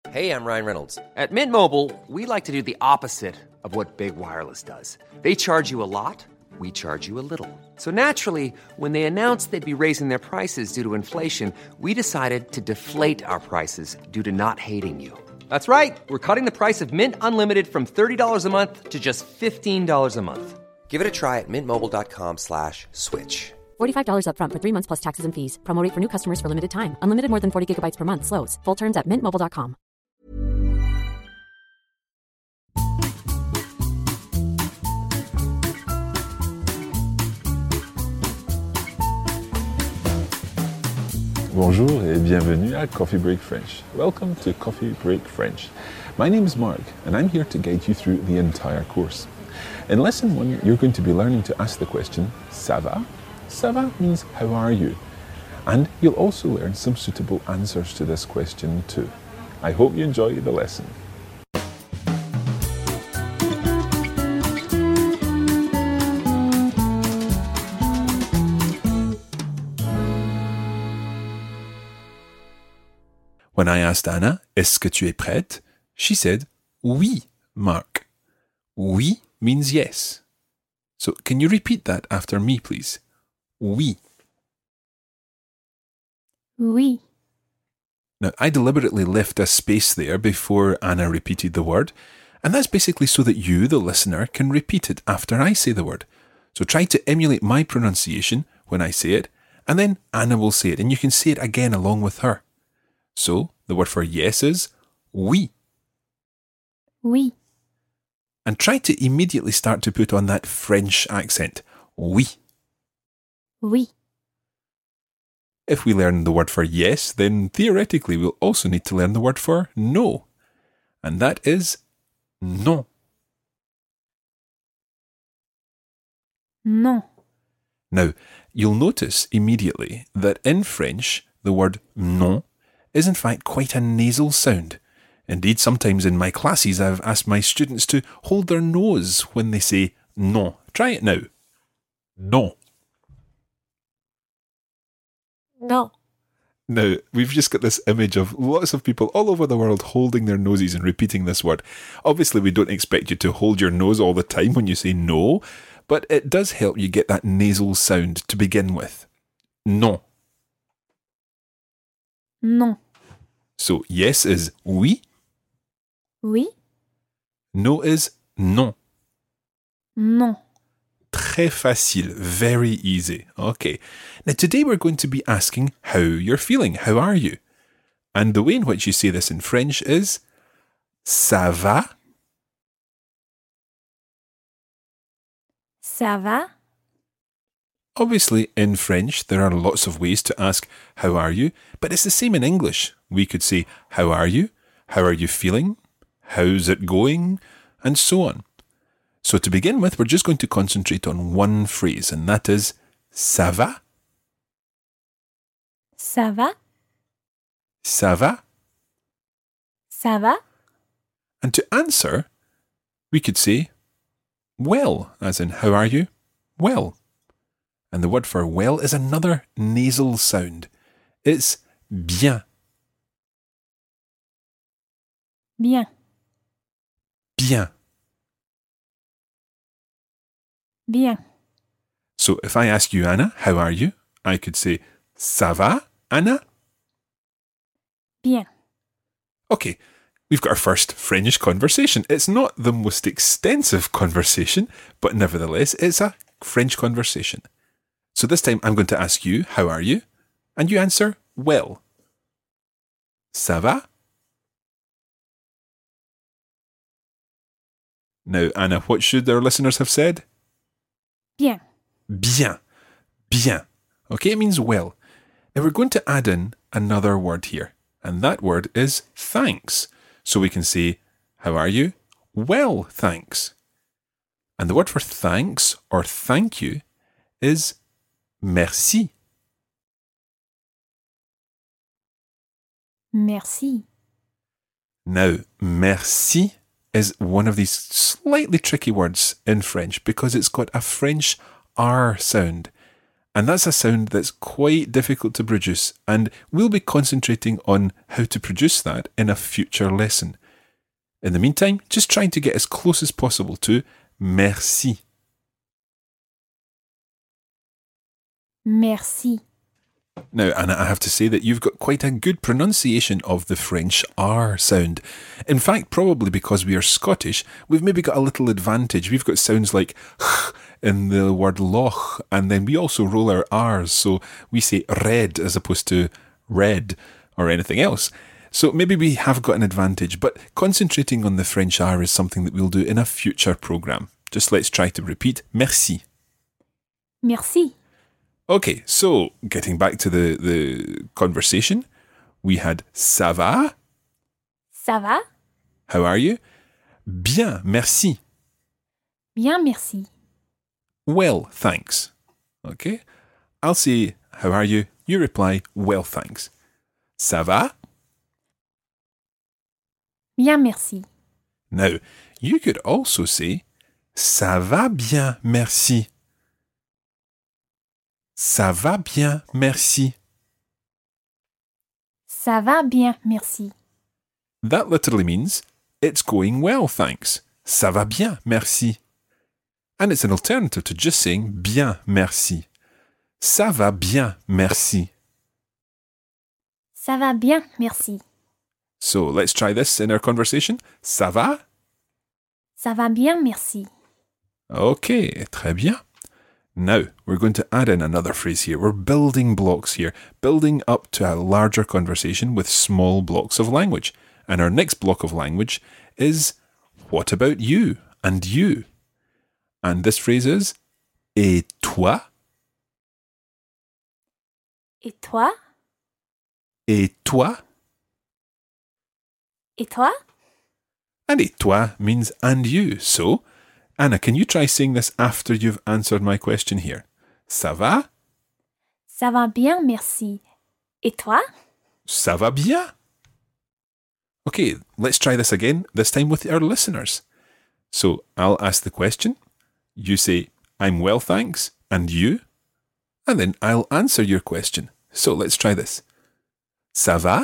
Hey, I'm Ryan Reynolds. At Mint Mobile, we like to do the opposite of what Big Wireless does. They charge you a lot, we charge you a little. So naturally, when they announced they'd be raising their prices due to inflation, we decided to deflate our prices due to not hating you. That's right. We're cutting the price of Mint Unlimited from $30 a month to just $15 a month. Give it a try at mintmobile.com/switch. $45 up front for 3 months plus taxes and fees. Promo rate for new customers for limited time. Unlimited more than 40 gigabytes per month. Slows full terms at mintmobile.com. Bonjour et bienvenue à Coffee Break French. Welcome to Coffee Break French. My name is Mark and I'm here to guide you through the entire course. In lesson 1, you're going to be learning to ask the question, ça va? Ça va means how are you? And you'll also learn some suitable answers to this question too. I hope you enjoy the lesson. When I asked Anna, est-ce que tu es prête? She said, oui, Mark. Oui means yes. So can you repeat that after me, please? Oui. Oui. Now, I deliberately left a space there before Anna repeated the word, and that's basically so that you, the listener, can repeat it after I say the word. So try to emulate my pronunciation when I say it, and then Anna will say it, and you can say it again along with her. So, the word for yes is oui. Oui. And try to immediately start to put on that French accent. Oui. Oui. If we learn the word for yes, then theoretically we'll also need to learn the word for no. And that is non. Non. Now, you'll notice immediately that in French, the word non is in fact quite a nasal sound. Indeed, sometimes in my classes I've asked my students to hold their nose when they say non. Try it now. Non. Non. Now, we've just got this image of lots of people all over the world holding their noses and repeating this word. Obviously, we don't expect you to hold your nose all the time when you say no, but it does help you get that nasal sound to begin with. Non. Non. So, yes is oui. Oui. No is non. Non. Très facile, very easy. Okay. Now today we're going to be asking how you're feeling. How are you? And the way in which you say this in French is ça va? Ça va? Obviously, in French, there are lots of ways to ask how are you, but it's the same in English. We could say how are you? How are you feeling? How's it going? And so on. So to begin with, we're just going to concentrate on one phrase, and that is ça va? Ça va? Ça va? Ça va? And to answer, we could say well, as in how are you? Well. And the word for well is another nasal sound. It's bien. Bien. Bien. Bien. So if I ask you, Anna, how are you? I could say, ça va, Anna? Bien. Okay, we've got our first French conversation. It's not the most extensive conversation, but nevertheless, it's a French conversation. So this time I'm going to ask you, how are you? And you answer, well. Ça va? Now, Anna, what should our listeners have said? Bien. Bien. Bien. Okay, it means well. Now we're going to add in another word here, and that word is thanks. So we can say, how are you? Well, thanks. And the word for thanks or thank you is merci. Merci. Now, merci is one of these slightly tricky words in French because it's got a French R sound. And that's a sound that's quite difficult to produce, and we'll be concentrating on how to produce that in a future lesson. In the meantime, just trying to get as close as possible to merci. Merci. Now, Anna, I have to say that you've got quite a good pronunciation of the French R sound. In fact, probably because we are Scottish, we've maybe got a little advantage. We've got sounds like ch in the word loch, and then we also roll our R's, so we say red as opposed to red or anything else. So maybe we have got an advantage, but concentrating on the French R is something that we'll do in a future programme. Just let's try to repeat merci. Merci. Okay, so getting back to the conversation, we had ça va? Ça va? How are you? Bien, merci. Bien, merci. Well, thanks. Okay, I'll say how are you? You reply well, thanks. Ça va? Bien, merci. Now, you could also say ça va bien, merci. Ça va bien, merci. Ça va bien, merci. That literally means it's going well, thanks. Ça va bien, merci. And it's an alternative to just saying bien, merci. Ça va bien, merci. Ça va bien, merci. So let's try this in our conversation. Ça va? Ça va bien, merci. Okay, très bien. Now, we're going to add in another phrase here. We're building blocks here, building up to a larger conversation with small blocks of language. And our next block of language is, what about you and you? And this phrase is, et toi? Et toi? Et toi? Et toi? And et toi means and you. So, Anna, can you try saying this after you've answered my question here? Ça va? Ça va bien, merci. Et toi? Ça va bien? Okay, let's try this again, this time with our listeners. So, I'll ask the question. You say, I'm well, thanks. And you? And then I'll answer your question. So, let's try this. Ça va?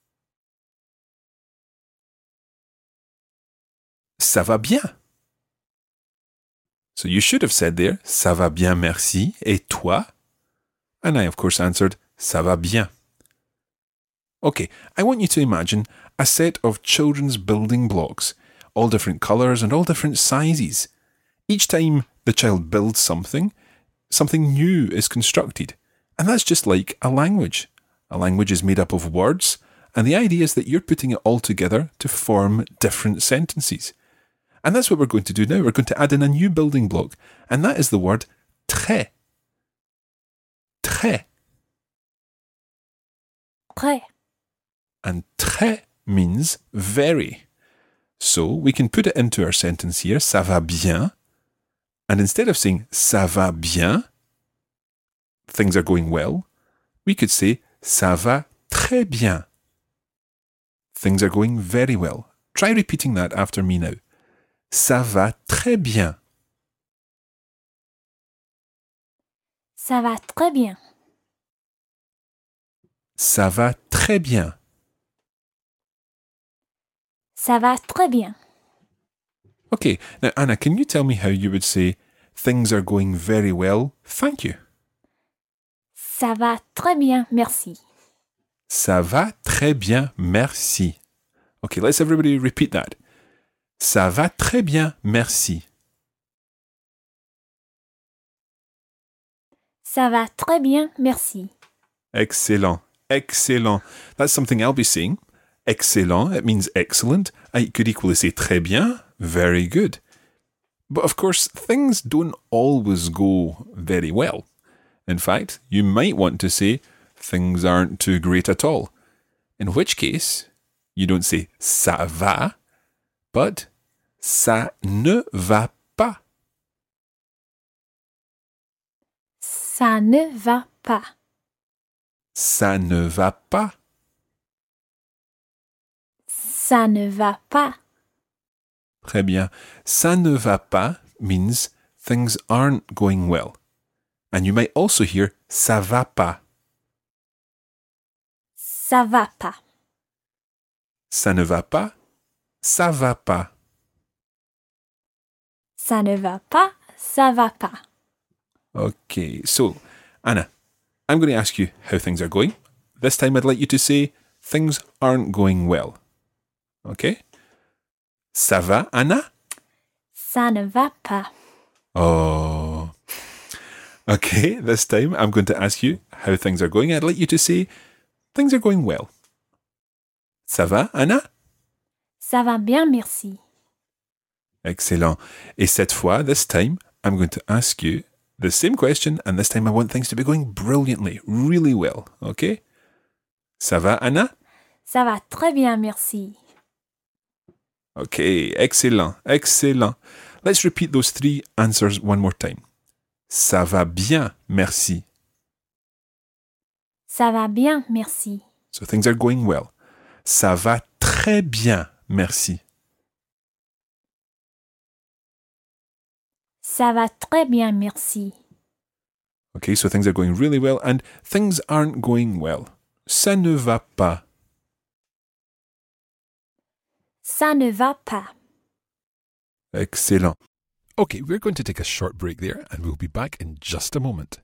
Ça va bien? So you should have said there, ça va bien, merci. Et toi? And I, of course, answered, ça va bien. Okay, I want you to imagine a set of children's building blocks, all different colours and all different sizes. Each time the child builds something, something new is constructed. And that's just like a language. A language is made up of words, and the idea is that you're putting it all together to form different sentences. And that's what we're going to do now. We're going to add in a new building block, and that is the word très. Très. Très. And très means very. So we can put it into our sentence here, ça va bien. And instead of saying ça va bien, things are going well, we could say ça va très bien. Things are going very well. Try repeating that after me now. Ça va très bien. Ça va très bien. Ça va très bien. Ça va très bien. Okay, now Anna, can you tell me how you would say things are going very well? Thank you. Ça va très bien, merci. Ça va très bien, merci. Okay, let's everybody repeat that. Ça va très bien, merci. Ça va très bien, merci. Excellent. Excellent. That's something I'll be saying. Excellent, it means excellent. I could equally say très bien, very good. But of course, things don't always go very well. In fact, you might want to say things aren't too great at all. In which case, you don't say ça va, but ça ne va pas. Ça ne va pas. Ça ne va pas. Ça ne va pas. Très bien. Ça ne va pas means things aren't going well. And you might also hear ça va pas. Ça va pas. Ça ne va pas, ça va pas. Ça ne va pas, ça va pas. Okay, so Anna, I'm going to ask you how things are going. This time I'd like you to say things aren't going well. Okay? Ça va, Anna? Ça ne va pas. Oh. Okay, this time I'm going to ask you how things are going. I'd like you to say things are going well. Ça va, Anna? Ça va bien, merci. Excellent. Et cette fois, this time, I'm going to ask you the same question, and this time I want things to be going brilliantly, really well. Okay? Ça va, Anna? Ça va très bien, merci. Okay, excellent, excellent. Let's repeat those three answers one more time. Ça va bien, merci. Ça va bien, merci. So things are going well. Ça va très bien, merci. Ça va très bien, merci. Okay, so things are going really well, and things aren't going well. Ça ne va pas. Ça ne va pas. Excellent. Okay, we're going to take a short break there, and we'll be back in just a moment.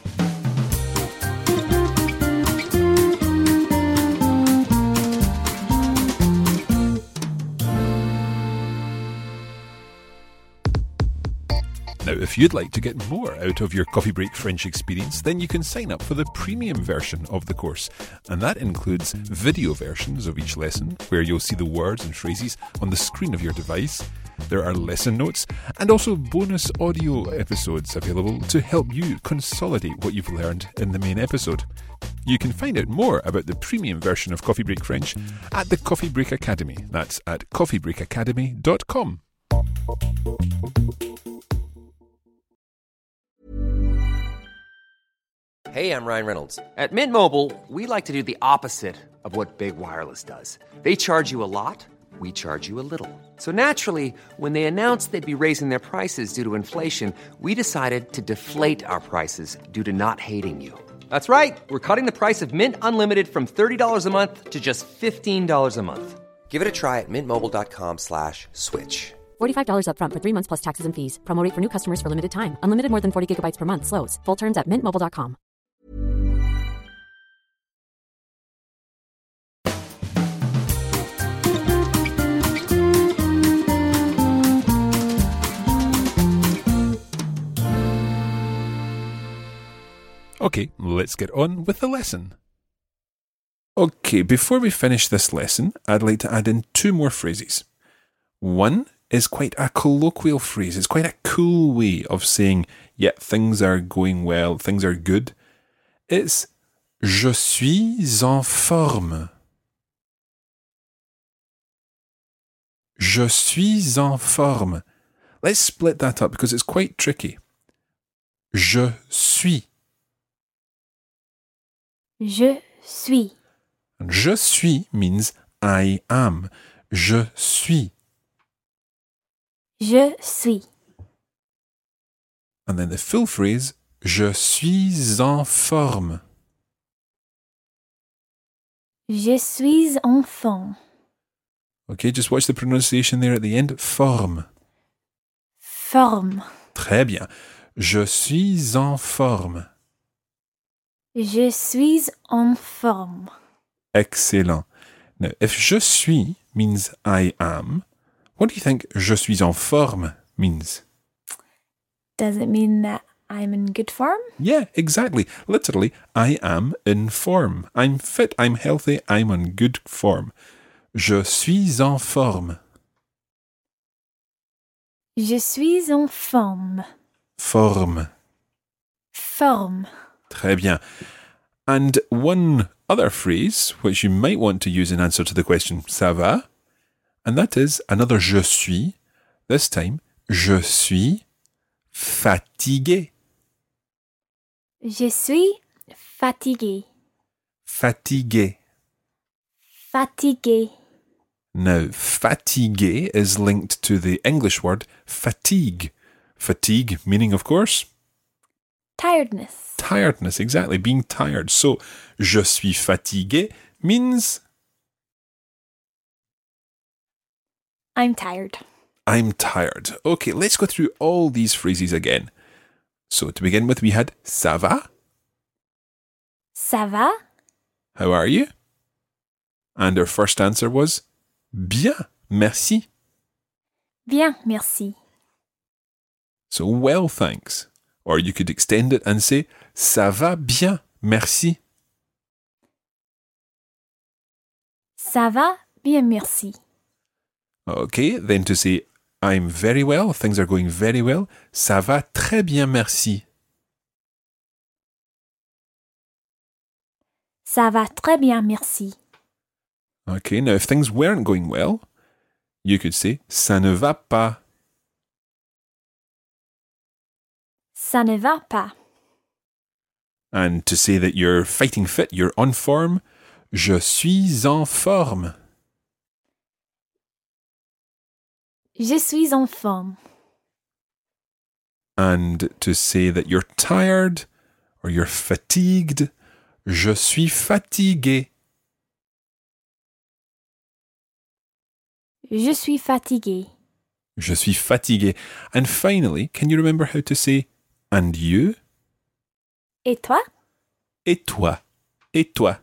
Now, if you'd like to get more out of your Coffee Break French experience, then you can sign up for the premium version of the course. And that includes video versions of each lesson, where you'll see the words and phrases on the screen of your device. There are lesson notes and also bonus audio episodes available to help you consolidate what you've learned in the main episode. You can find out more about the premium version of Coffee Break French at the Coffee Break Academy. That's at coffeebreakacademy.com. Hey, I'm Ryan Reynolds. At Mint Mobile, we like to do the opposite of what Big Wireless does. They charge you a lot, we charge you a little. So naturally, when they announced they'd be raising their prices due to inflation, we decided to deflate our prices due to not hating you. That's right. We're cutting the price of Mint Unlimited from $30 a month to just $15 a month. Give it a try at mintmobile.com/switch. $45 up front for 3 months plus taxes and fees. Promo rate for new customers for limited time. Unlimited more than 40 gigabytes per month. Slows full terms at mintmobile.com. Okay, let's get on with the lesson. Okay, before we finish this lesson, I'd like to add in 2 more phrases. One is quite a colloquial phrase. It's quite a cool way of saying, yeah, things are going well, things are good. It's je suis en forme. Je suis en forme. Let's split that up because it's quite tricky. Je suis. Je suis. And je suis means I am. Je suis. Je suis. And then the full phrase, je suis en forme. Je suis en forme. Okay, just watch the pronunciation there at the end. Forme. Forme. Très bien. Je suis en forme. Je suis en forme. Excellent. Now, if je suis means I am, what do you think je suis en forme means? Does it mean that I'm in good form? Yeah, exactly. Literally, I am in form. I'm fit, I'm healthy, I'm on good form. Je suis en forme. Je suis en forme. Forme. Forme. Très bien. And one other phrase, which you might want to use in answer to the question, ça va? And that is another je suis. This time, je suis fatigué. Je suis fatigué. Fatigué. Fatigué. Now, fatigué is linked to the English word fatigue. Fatigue meaning, of course, Tiredness. Tiredness, exactly, being tired. So, je suis fatigué means I'm tired. I'm tired. Okay, let's go through all these phrases again. So, to begin with, we had ça va? Ça va? How are you? And our first answer was bien, merci. Bien, merci. So, well, thanks. Or you could extend it and say ça va bien, merci. Ça va? Bien, merci. Okay, then to say I'm very well, things are going very well, ça va très bien, merci. Ça va très bien, merci. Okay, now if things weren't going well, you could say ça ne va pas. Ça ne va pas. And to say that you're fighting fit, you're on form, je suis en forme. Je suis en forme. And to say that you're tired or you're fatigued, je suis fatigué. Je suis fatigué. Je suis fatigué. And finally, can you remember how to say and you? Et toi? Et toi? Et toi?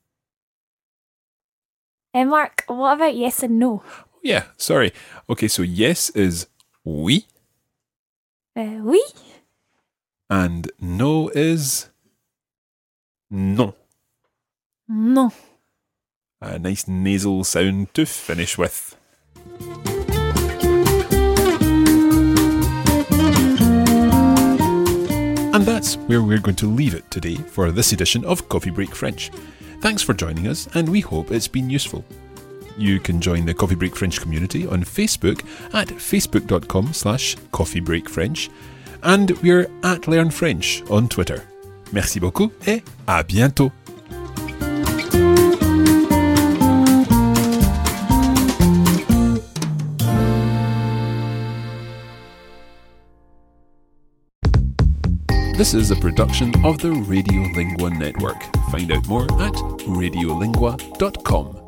And Mark, what about yes and no? Yeah, sorry. Okay, so yes is oui. Oui? And no is non. Non. A nice nasal sound to finish with. And that's where we're going to leave it today for this edition of Coffee Break French. Thanks for joining us, and we hope it's been useful. You can join the Coffee Break French community on Facebook at facebook.com/coffeebreakfrench, and we're at Learn French on Twitter. Merci beaucoup et à bientôt. This is a production of the Radiolingua Network. Find out more at radiolingua.com.